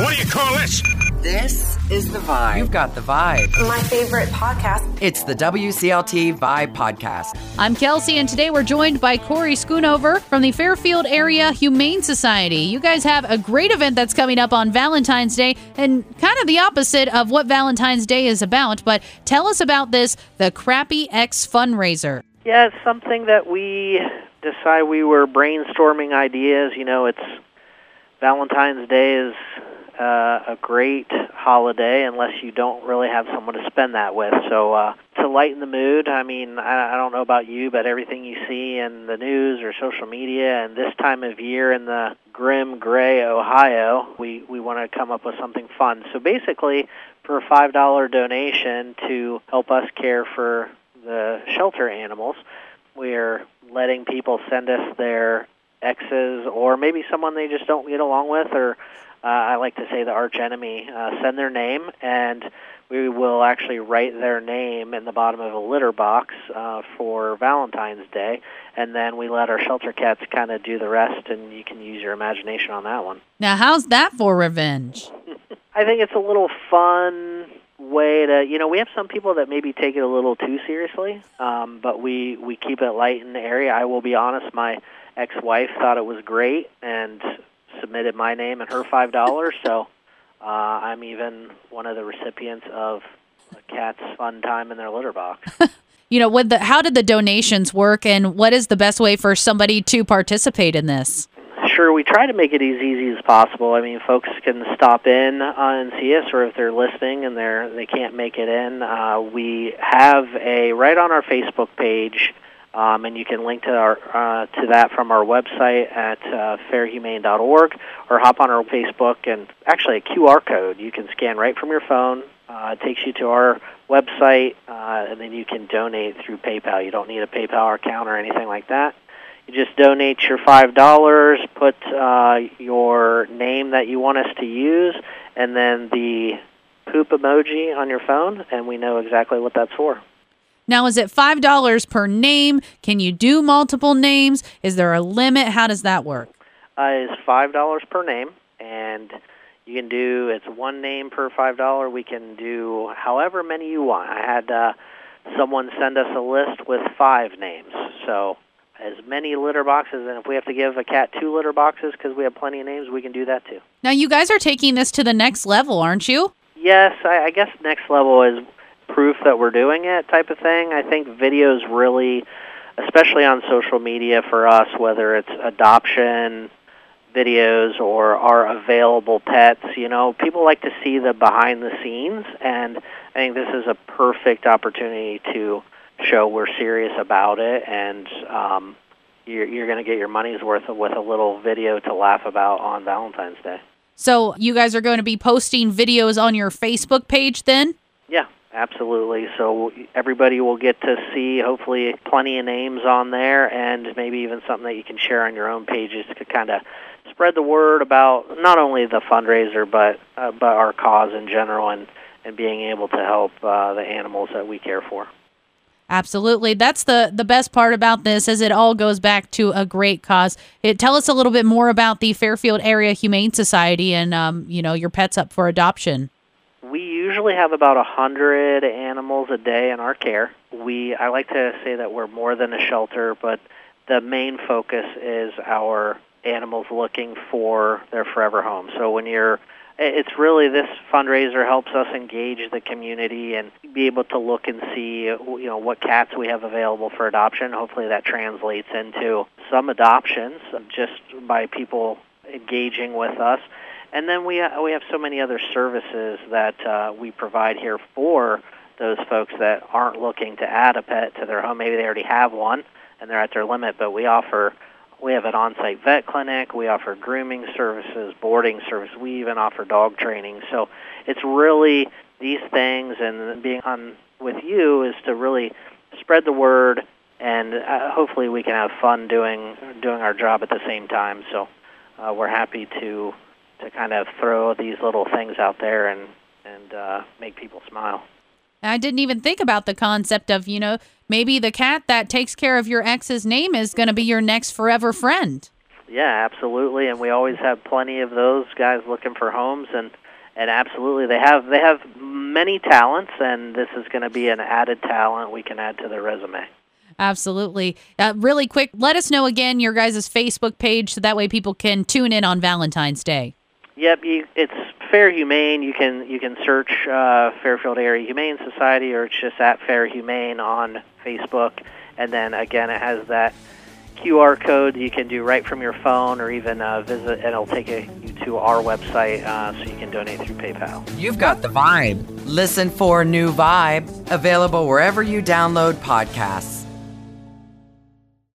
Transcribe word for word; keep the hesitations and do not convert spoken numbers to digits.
What do you call this? This is The Vibe. You've got The Vibe. My favorite podcast. It's the W C L T Vibe Podcast. I'm Kelsey, and today we're joined by Corey Schoonover from the Fairfield Area Humane Society. You guys have a great event that's coming up on Valentine's Day, and kind of the opposite of what Valentine's Day is about. But tell us about this, the Crappy X fundraiser. Yeah, it's something that we decided we were brainstorming ideas. You know, it's Valentine's Day is uh, a great holiday unless you don't really have someone to spend that with. So uh, to lighten the mood, I mean, I, I don't know about you, but everything you see in the news or social media, and this time of year in the grim gray Ohio, we, we want to come up with something fun. So basically, for a five dollar donation to help us care for the shelter animals, we're letting people send us their exes or maybe someone they just don't get along with, or uh, I like to say the arch enemy, uh, send their name, and we will actually write their name in the bottom of a litter box uh, for Valentine's Day, and then we let our shelter cats kind of do the rest, and you can use your imagination on that one. Now, how's that for revenge? I think it's a little fun way to, you know, we have some people that maybe take it a little too seriously, um, but we, we keep it light in the area. I will be honest, my ex-wife thought it was great and submitted my name and her five dollars, so uh, I'm even one of the recipients of a cat's fun time in their litter box. You know, with the, how did the donations work, and what is the best way for somebody to participate in this? Sure, we try to make it as easy as possible. I mean, folks can stop in uh, and see us, or if they're listening and they're they can't make it in, uh, we have a right on our Facebook page, um, and you can link to our uh, to that from our website at uh, fair humane dot org, or hop on our Facebook, and actually a Q R code you can scan right from your phone. Uh, it takes you to our website, uh, and then you can donate through PayPal. You don't need a PayPal account or anything like that. You just donate your five dollars, put uh, your name that you want us to use, and then the poop emoji on your phone, and we know exactly what that's for. Now, is it five dollars per name? Can you do multiple names? Is there a limit? How does that work? Uh, it's five dollars per name, and you can do, it's one name per five dollars. We can do however many you want. I had uh, someone send us a list with five names, so as many litter boxes, and if we have to give a cat two litter boxes because we have plenty of names, we can do that too. Now, you guys are taking this to the next level, aren't you? Yes, I, I guess next level is proof that we're doing it type of thing. I think videos really, especially on social media for us, whether it's adoption videos or our available pets, you know, people like to see the behind the scenes, and I think this is a perfect opportunity to show we're serious about it, and um, you're, you're going to get your money's worth with a little video to laugh about on Valentine's Day. So you guys are going to be posting videos on your Facebook page then? Yeah, absolutely. So everybody will get to see, hopefully, plenty of names on there, and maybe even something that you can share on your own pages to kind of spread the word about not only the fundraiser, but uh, but our cause in general, and, and being able to help uh, the animals that we care for. Absolutely. That's the, the best part about this, is it all goes back to a great cause. It, tell us a little bit more about the Fairfield Area Humane Society and, um, you know, your pets up for adoption. We usually have about one hundred animals a day in our care. We I like to say that we're more than a shelter, but the main focus is our animals looking for their forever home. So when you're It's really, this fundraiser helps us engage the community and be able to look and see, you know, what cats we have available for adoption. Hopefully that translates into some adoptions just by people engaging with us. And then we uh, we have so many other services that uh, we provide here for those folks that aren't looking to add a pet to their home. Maybe they already have one and they're at their limit, but we offer We have an on-site vet clinic. We offer grooming services, boarding service. We even offer dog training. So it's really these things, and being on with you is to really spread the word, and uh, hopefully we can have fun doing doing our job at the same time. So uh, we're happy to to kind of throw these little things out there and and uh, make people smile. I didn't even think about the concept of, you know, maybe the cat that takes care of your ex's name is going to be your next forever friend. Yeah, absolutely, and we always have plenty of those guys looking for homes, and, and absolutely, they have they have many talents, and this is going to be an added talent we can add to their resume. Absolutely. Uh, really quick, let us know again your guys' Facebook page so that way people can tune in on Valentine's Day. Yep, you, it's Fair Humane. You can you can search uh, Fairfield Area Humane Society, or it's just at Fair Humane on Facebook, and then again it has that Q R code you can do right from your phone, or even uh, visit, and it'll take you to our website uh, so you can donate through PayPal. You've got the vibe. Listen for New Vibe, available wherever you download podcasts.